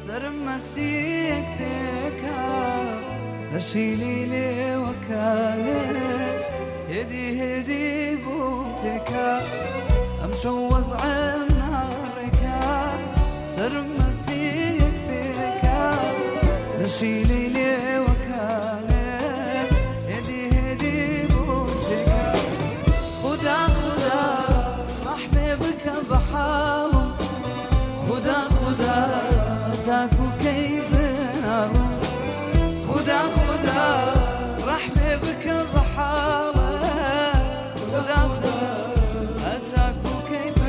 سرمستيك بكا رشيلي لي وكالي هدي بوتكا أمشوز عن ناركا سرمستيك بكا رشيلي لي وكالي هدي بوتكا خدا محببك بحالهم خدا أتاكو كيف نارهم خدا رحمة بك بحالة خدا أتاكو كيف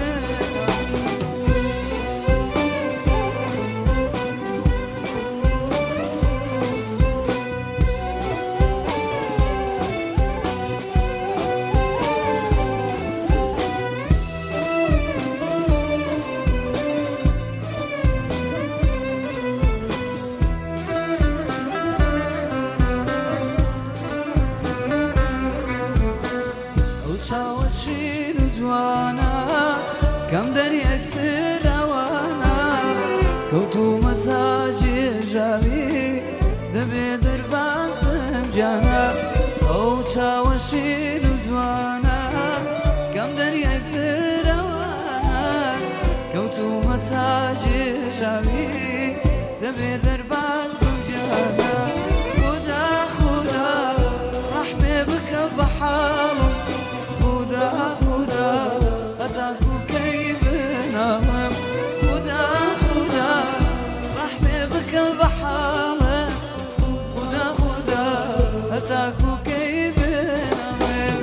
شاوشين جوانا كم دريت في روانا كوتو متاجي جاوي دبي درباز بمجانا او شاوشين جوانا كم دريت في روانا كوتو متاجي جاوي دبي درباز بمجانا خدا رحمة بك بحالهم خدا أتاكو كيف نامم خدا رحمة بك بحالة خدا أتاكو كيف نامم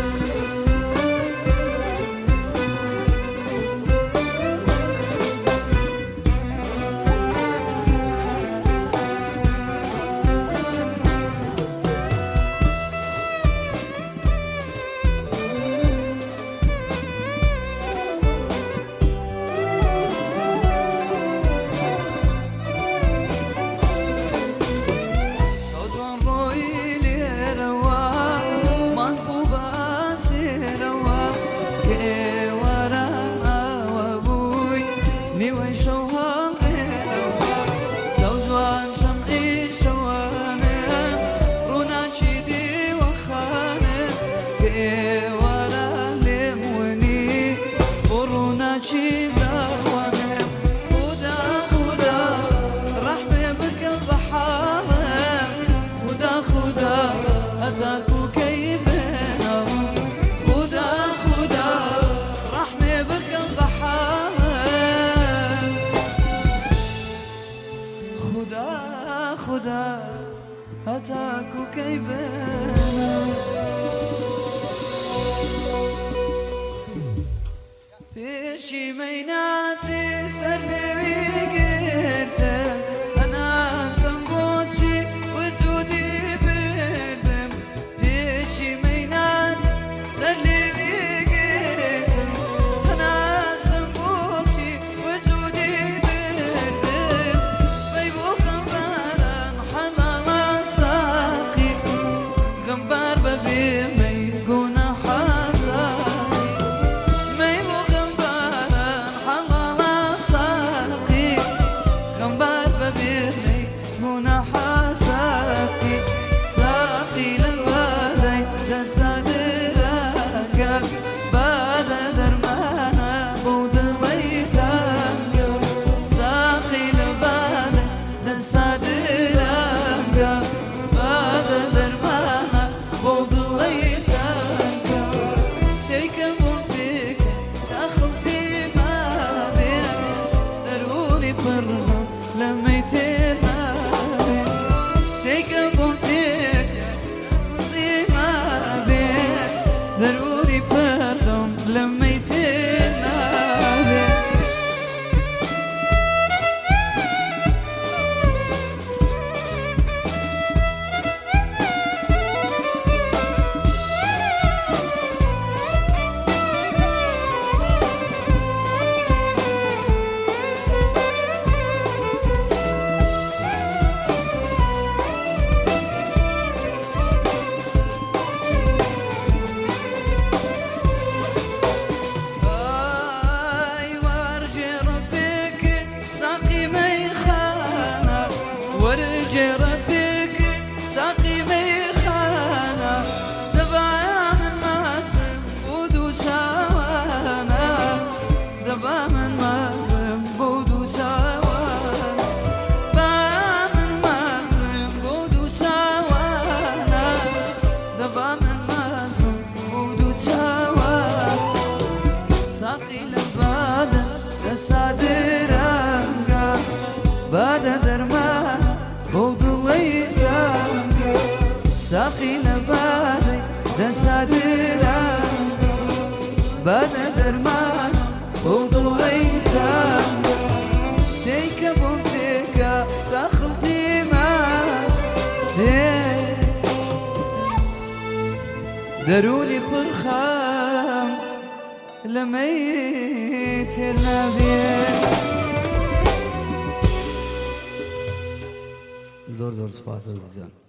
أتاكو كيف نارهم خدا رحمة بك بحالة خدا أتاكو كيف نارهم بيشي ميناتي سرلي قرته أنا سنبوتشي وجودي ويتام تيك بومتك دخلتي ما دروني بالخام لميت النبي زور زور سپاس عزیزان.